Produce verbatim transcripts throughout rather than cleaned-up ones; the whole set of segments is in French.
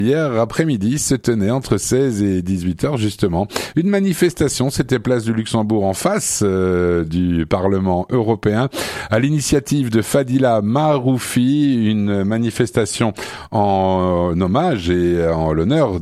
Hier après-midi se tenait entre seize et dix-huit heures justement une manifestation, c'était place du Luxembourg en face euh, du Parlement européen à l'initiative de Fadila Maharoufi, une manifestation en, en hommage et en l'honneur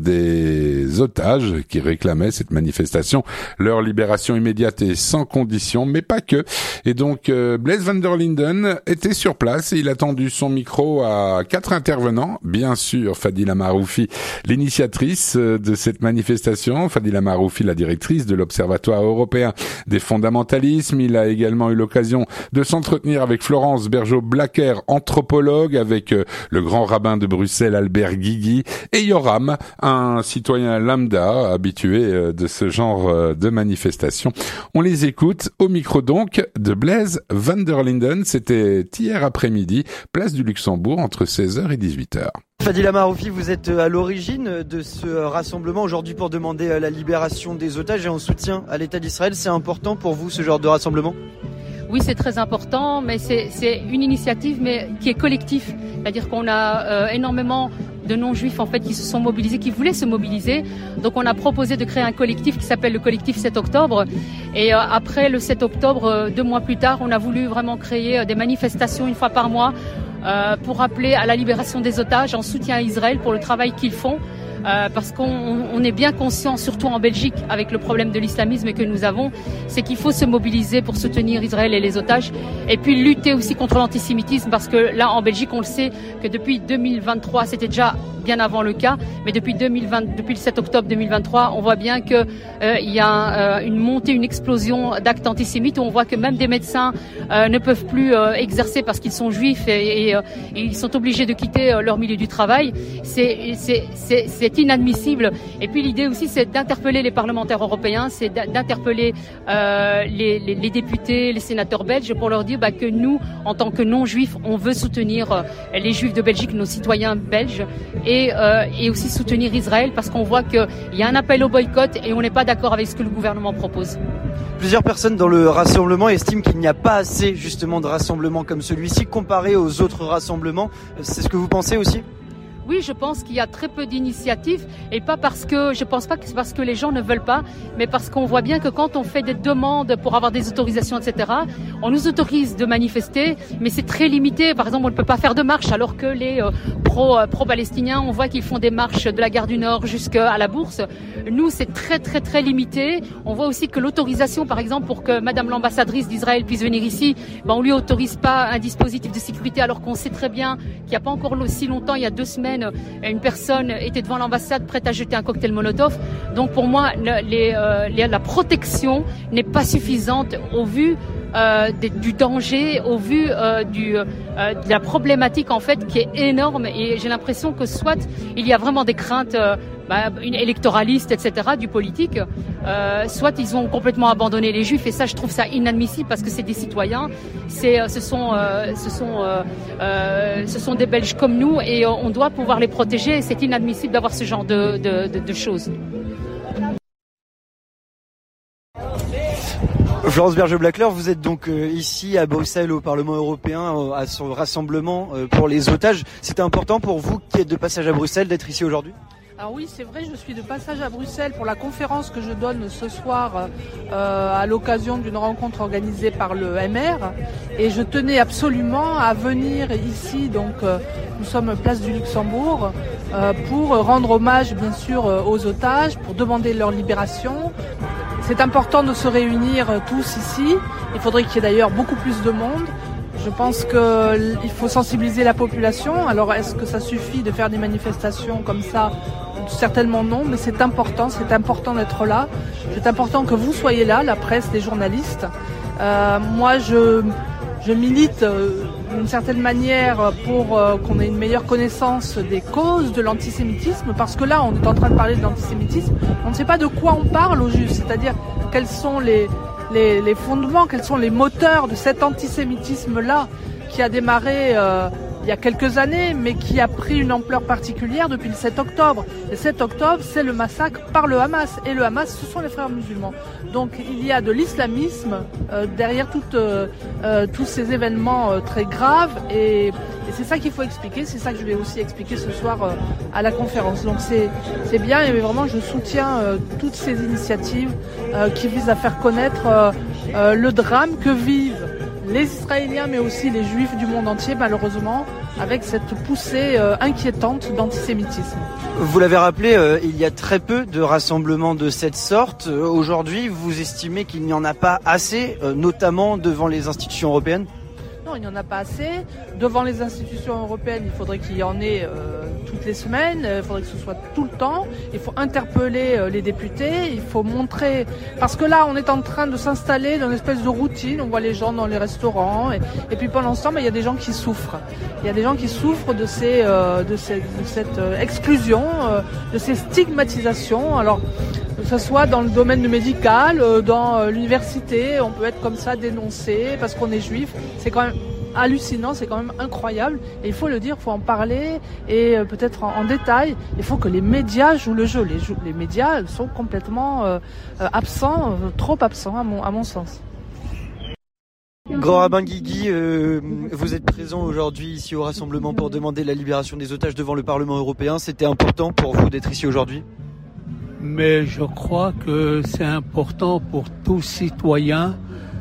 des otages qui réclamaient cette manifestation, leur libération immédiate et sans condition, mais pas que. Et donc euh, Blaise van der Linden était sur place et il a tendu son micro à quatre intervenants, bien sûr Fadila Maharoufi, l'initiatrice de cette manifestation, Fadila Maharoufi, la directrice de l'Observatoire européen des fondamentalismes. Il a également eu l'occasion de s'entretenir avec Florence Bergeaud-Blacker, anthropologue, avec le grand rabbin de Bruxelles, Albert Guigui, et Yoram, un citoyen lambda habitué de ce genre de manifestation. On les écoute au micro donc de Blaise van der Linden. C'était hier après-midi, place du Luxembourg, entre seize heures et dix-huit heures. Fadila Maharoufi, vous êtes à l'origine de ce rassemblement aujourd'hui pour demander la libération des otages et en soutien à l'État d'Israël. C'est important pour vous ce genre de rassemblement ? Oui, c'est très important, mais c'est, c'est une initiative mais qui est collective. C'est-à-dire qu'on a euh, énormément de non-juifs en fait qui se sont mobilisés, qui voulaient se mobiliser. Donc on a proposé de créer un collectif qui s'appelle le collectif sept octobre. Et euh, après le sept octobre, euh, deux mois plus tard, on a voulu vraiment créer euh, des manifestations une fois par mois euh, pour appeler à la libération des otages en soutien à Israël pour le travail qu'ils font. Euh, parce qu'on on est bien conscient, surtout en Belgique, avec le problème de l'islamisme que nous avons, c'est qu'il faut se mobiliser pour soutenir Israël et les otages, et puis lutter aussi contre l'antisémitisme, parce que là, en Belgique, on le sait que depuis deux mille vingt-trois, c'était déjà bien avant le cas, mais depuis deux mille vingt, depuis le sept octobre deux mille vingt-trois, on voit bien que euh, il y a euh, une montée, une explosion d'actes antisémites, où on voit que même des médecins euh, ne peuvent plus euh, exercer parce qu'ils sont juifs et, et, euh, et ils sont obligés de quitter euh, leur milieu du travail. C'est, c'est, c'est, c'est inadmissible. Et puis l'idée aussi, c'est d'interpeller les parlementaires européens, c'est d'interpeller euh, les, les, les députés, les sénateurs belges, pour leur dire bah, que nous, en tant que non-juifs, on veut soutenir euh, les juifs de Belgique, nos citoyens belges, et, euh, et aussi soutenir Israël, parce qu'on voit qu'il y a un appel au boycott et on n'est pas d'accord avec ce que le gouvernement propose. Plusieurs personnes dans le rassemblement estiment qu'il n'y a pas assez justement de rassemblements comme celui-ci comparé aux autres rassemblements. C'est ce que vous pensez aussi ? Oui, je pense qu'il y a très peu d'initiatives, et pas parce que, je pense pas que c'est parce que les gens ne veulent pas, mais parce qu'on voit bien que quand on fait des demandes pour avoir des autorisations, et cetera, on nous autorise de manifester, mais c'est très limité. Par exemple, on ne peut pas faire de marche, alors que les euh, pro, euh, pro-palestiniens, on voit qu'ils font des marches de la gare du Nord jusqu'à la Bourse. Nous, c'est très très très limité. On voit aussi que l'autorisation, par exemple, pour que Madame l'ambassadrice d'Israël puisse venir ici, ben, on lui autorise pas un dispositif de sécurité, alors qu'on sait très bien qu'il n'y a pas encore si longtemps, il y a deux semaines, une personne était devant l'ambassade prête à jeter un cocktail Molotov. Donc pour moi, les, euh, les, la protection n'est pas suffisante au vu euh, des, du danger, au vu euh, du, euh, de la problématique en fait qui est énorme. Et j'ai l'impression que soit il y a vraiment des craintes euh, bah, une électoraliste, et cetera, du politique, euh, soit ils ont complètement abandonné les juifs, et ça je trouve ça inadmissible, parce que c'est des citoyens, c'est, ce sont, euh, ce sont, euh, euh, ce sont des Belges comme nous, et on doit pouvoir les protéger, et c'est inadmissible d'avoir ce genre de, de, de, de choses. Florence Bergeaud-Blacker, vous êtes donc euh, ici à Bruxelles au Parlement européen euh, à ce rassemblement euh, pour les otages. C'était important pour vous qui êtes de passage à Bruxelles d'être ici aujourd'hui ? Alors oui, c'est vrai, je suis de passage à Bruxelles pour la conférence que je donne ce soir euh, à l'occasion d'une rencontre organisée par le M R, et je tenais absolument à venir ici, donc euh, nous sommes place du Luxembourg, euh, pour rendre hommage bien sûr aux otages, pour demander leur libération. C'est important de se réunir tous ici, il faudrait qu'il y ait d'ailleurs beaucoup plus de monde. Je pense qu'il faut sensibiliser la population. Alors est-ce que ça suffit de faire des manifestations comme ça ? Certainement non, mais c'est important, c'est important d'être là. C'est important que vous soyez là, la presse, les journalistes. Euh, moi, je, je milite euh, d'une certaine manière pour euh, qu'on ait une meilleure connaissance des causes de l'antisémitisme, parce que là, on est en train de parler de l'antisémitisme. On ne sait pas de quoi on parle au juste, c'est-à-dire quels sont les, les, les fondements, quels sont les moteurs de cet antisémitisme-là qui a démarré euh, il y a quelques années, mais qui a pris une ampleur particulière depuis le sept octobre. Le sept octobre, c'est le massacre par le Hamas. Et le Hamas, ce sont les frères musulmans. Donc il y a de l'islamisme euh, derrière tout, euh, euh, tous ces événements euh, très graves. Et, et c'est ça qu'il faut expliquer. C'est ça que je vais aussi expliquer ce soir euh, à la conférence. Donc c'est, c'est bien et vraiment je soutiens euh, toutes ces initiatives euh, qui visent à faire connaître euh, euh, le drame que vivent les Israéliens, mais aussi les Juifs du monde entier, malheureusement, avec cette poussée euh, inquiétante d'antisémitisme. Vous l'avez rappelé, euh, il y a très peu de rassemblements de cette sorte. Euh, aujourd'hui, vous estimez qu'il n'y en a pas assez, euh, notamment devant les institutions européennes ? Non, il n'y en a pas assez. Devant les institutions européennes, il faudrait qu'il y en ait euh, toutes les semaines, il faudrait que ce soit tout le temps. Il faut interpeller euh, les députés, il faut montrer... Parce que là, on est en train de s'installer dans une espèce de routine, on voit les gens dans les restaurants, et, et puis pendant ce temps, mais il y a des gens qui souffrent. Il y a des gens qui souffrent de, ces, euh, de, ces, de cette euh, exclusion, euh, de ces stigmatisations. Alors, que ce soit dans le domaine médical, euh, dans euh, l'université, on peut être comme ça dénoncé parce qu'on est juif. C'est quand même hallucinant, c'est quand même incroyable. Et il faut le dire, il faut en parler et euh, peut-être en, en détail. Il faut que les médias jouent le jeu. Les, jou- les médias sont complètement euh, euh, absents, euh, trop absents à mon, à mon sens. Grand rabbin Guigui, euh, vous êtes présent aujourd'hui ici au rassemblement pour demander la libération des otages devant le Parlement européen. C'était important pour vous d'être ici aujourd'hui ? Mais je crois que c'est important pour tout citoyen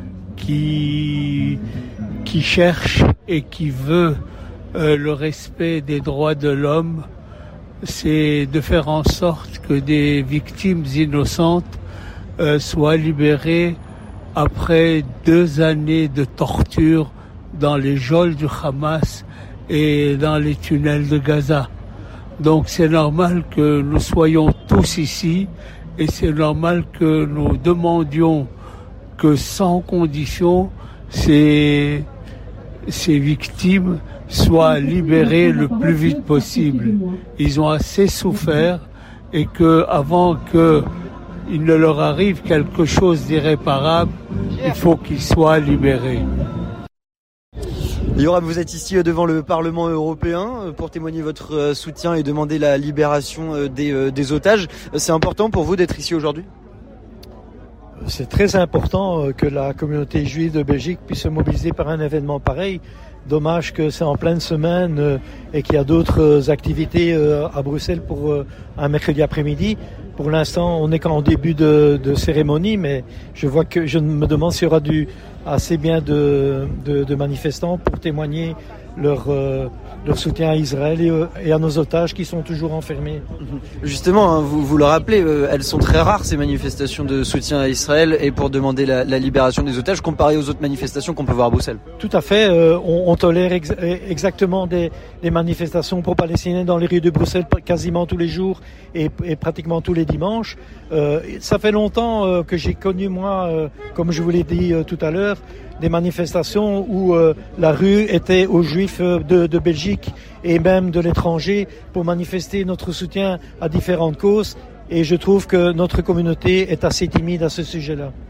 qui, qui cherche et qui veut euh, le respect des droits de l'homme, c'est de faire en sorte que des victimes innocentes euh, soient libérées après deux années de torture dans les geôles du Hamas et dans les tunnels de Gaza. Donc c'est normal que nous soyons tous ici et c'est normal que nous demandions que sans condition ces, ces victimes soient libérées le plus vite possible. Ils ont assez souffert et que avant que il ne leur arrive quelque chose d'irréparable, il faut qu'ils soient libérés. Yoram, vous êtes ici devant le Parlement européen pour témoigner votre soutien et demander la libération des, des otages. C'est important pour vous d'être ici aujourd'hui ? C'est très important que la communauté juive de Belgique puisse se mobiliser par un événement pareil. Dommage que c'est en pleine semaine et qu'il y a d'autres activités à Bruxelles pour un mercredi après-midi. Pour l'instant, on n'est qu'en début de, de cérémonie, mais je vois que je me demande s'il y aura du, assez bien de, de, de manifestants pour témoigner leur, euh, leur soutien à Israël et, et à nos otages qui sont toujours enfermés. Justement, hein, vous, vous le rappelez, euh, elles sont très rares ces manifestations de soutien à Israël et pour demander la, la libération des otages comparé aux autres manifestations qu'on peut voir à Bruxelles. Tout à fait, euh, on, on tolère ex- exactement des, des manifestations pro-palestiniennes dans les rues de Bruxelles quasiment tous les jours et, et pratiquement tous les dimanches. Euh, ça fait longtemps euh, que j'ai connu moi, euh, comme je vous l'ai dit euh, tout à l'heure, des manifestations où euh, la rue était aux Juifs de, de Belgique et même de l'étranger pour manifester notre soutien à différentes causes. Et je trouve que notre communauté est assez timide à ce sujet-là.